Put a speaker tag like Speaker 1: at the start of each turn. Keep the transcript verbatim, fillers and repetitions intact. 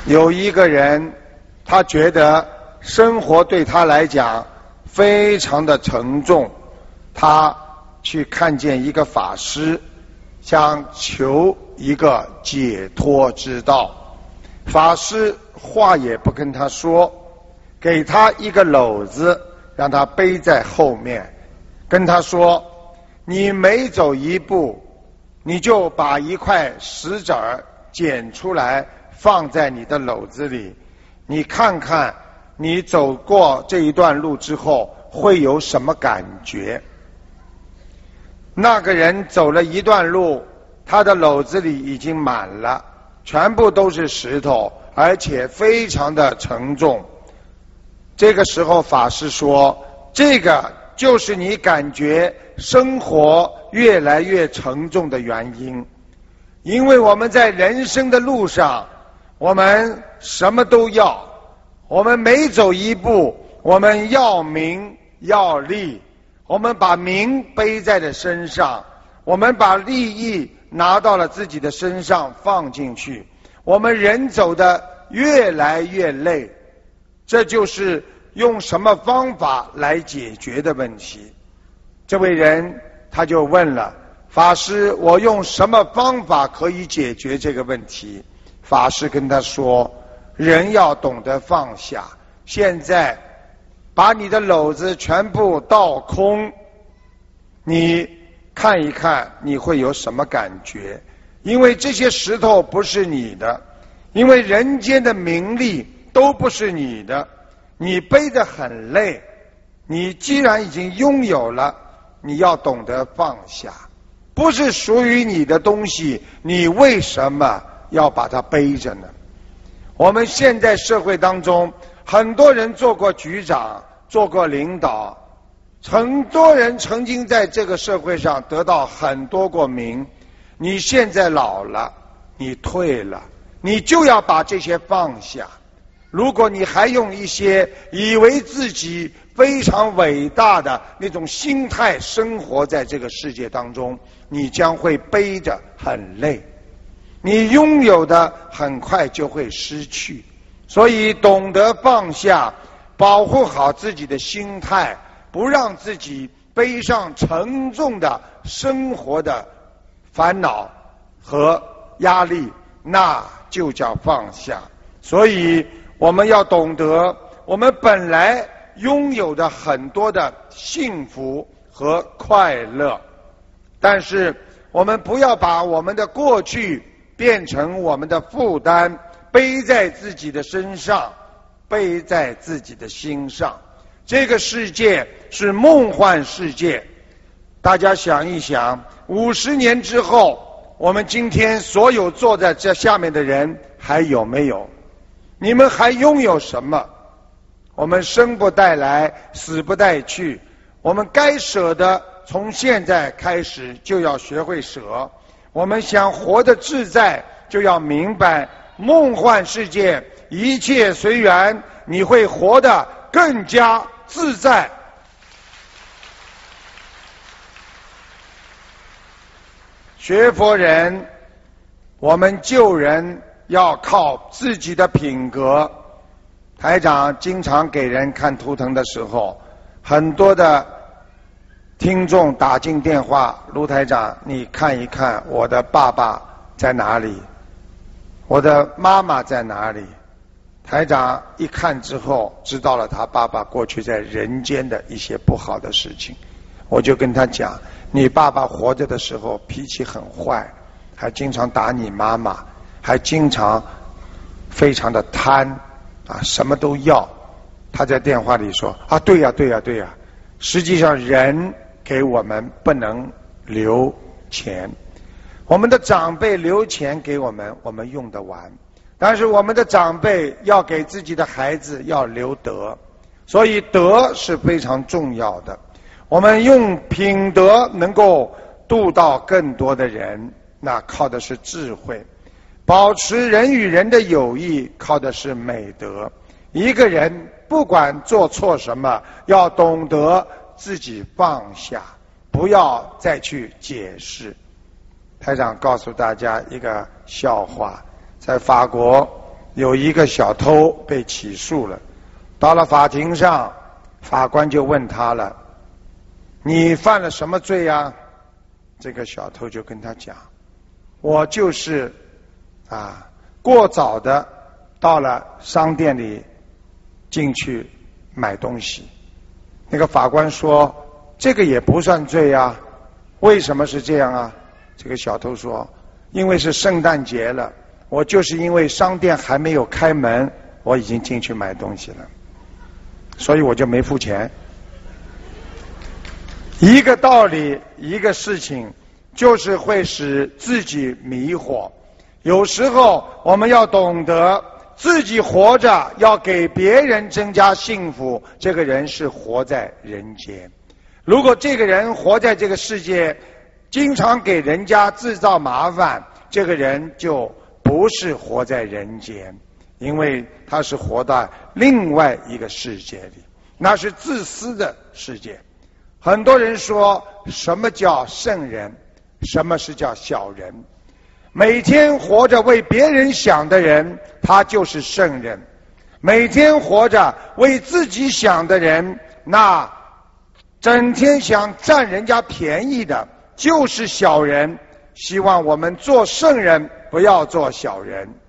Speaker 1: 有一个人，他觉得生活对他来讲非常的沉重，他去看见一个法师，想求一个解脱之道。法师话也不跟他说，给他一个篓子，让他背在后面，跟他说，你每走一步，你就把一块石子儿捡出来放在你的篓子里，你看看你走过这一段路之后会有什么感觉。那个人走了一段路，他的篓子里已经满了，全部都是石头，而且非常的沉重。这个时候法师说，这个就是你感觉生活越来越沉重的原因。因为我们在人生的路上，我们什么都要，我们每走一步，我们要名要利，我们把名背在了身上，我们把利益拿到了自己的身上放进去，我们人走得越来越累。这就是用什么方法来解决的问题。这位人他就问了，法师，我用什么方法可以解决这个问题？法师跟他说，人要懂得放下。现在把你的篓子全部倒空，你看一看你会有什么感觉。因为这些石头不是你的，因为人间的名利都不是你的，你背得很累，你既然已经拥有了，你要懂得放下。不是属于你的东西，你为什么要把它背着呢？我们现在社会当中，很多人做过局长，做过领导，很多人曾经在这个社会上得到很多过名。你现在老了，你退了，你就要把这些放下。如果你还用一些以为自己非常伟大的那种心态生活在这个世界当中，你将会背着很累，你拥有的很快就会失去。所以懂得放下，保护好自己的心态，不让自己背上沉重的生活的烦恼和压力，那就叫放下。所以我们要懂得，我们本来拥有的很多的幸福和快乐，但是我们不要把我们的过去变成我们的负担，背在自己的身上，背在自己的心上。这个世界是梦幻世界，大家想一想，五十年之后，我们今天所有坐在这下面的人还有没有？你们还拥有什么？我们生不带来，死不带去，我们该舍的从现在开始就要学会舍。我们想活得自在，就要明白梦幻世界一切随缘，你会活得更加自在。学佛人，我们救人要靠自己的品格。台长经常给人看图腾的时候，很多的听众打进电话，卢台长，你看一看我的爸爸在哪里，我的妈妈在哪里。台长一看之后，知道了他爸爸过去在人间的一些不好的事情。我就跟他讲，你爸爸活着的时候脾气很坏，还经常打你妈妈，还经常非常的贪啊，什么都要。他在电话里说啊，对呀对呀对呀。实际上人给我们不能留钱，我们的长辈留钱给我们，我们用得完，但是我们的长辈要给自己的孩子要留德，所以德是非常重要的。我们用品德能够度到更多的人，那靠的是智慧。保持人与人的友谊，靠的是美德。一个人不管做错什么，要懂得自己放下，不要再去解释。台长告诉大家一个笑话，在法国有一个小偷被起诉了，到了法庭上，法官就问他了，你犯了什么罪啊？这个小偷就跟他讲，我就是啊过早的到了商店里进去买东西。那个法官说，这个也不算罪啊，为什么是这样啊？这个小偷说，因为是圣诞节了，我就是因为商店还没有开门，我已经进去买东西了，所以我就没付钱。一个道理，一个事情，就是会使自己迷惑。有时候我们要懂得自己活着，要给别人增加幸福，这个人是活在人间。如果这个人活在这个世界，经常给人家制造麻烦，这个人就不是活在人间，因为他是活在另外一个世界里，那是自私的世界。很多人说，什么叫圣人，什么是叫小人？每天活着为别人想的人，他就是圣人；每天活着为自己想的人，那整天想占人家便宜的就是小人。希望我们做圣人，不要做小人。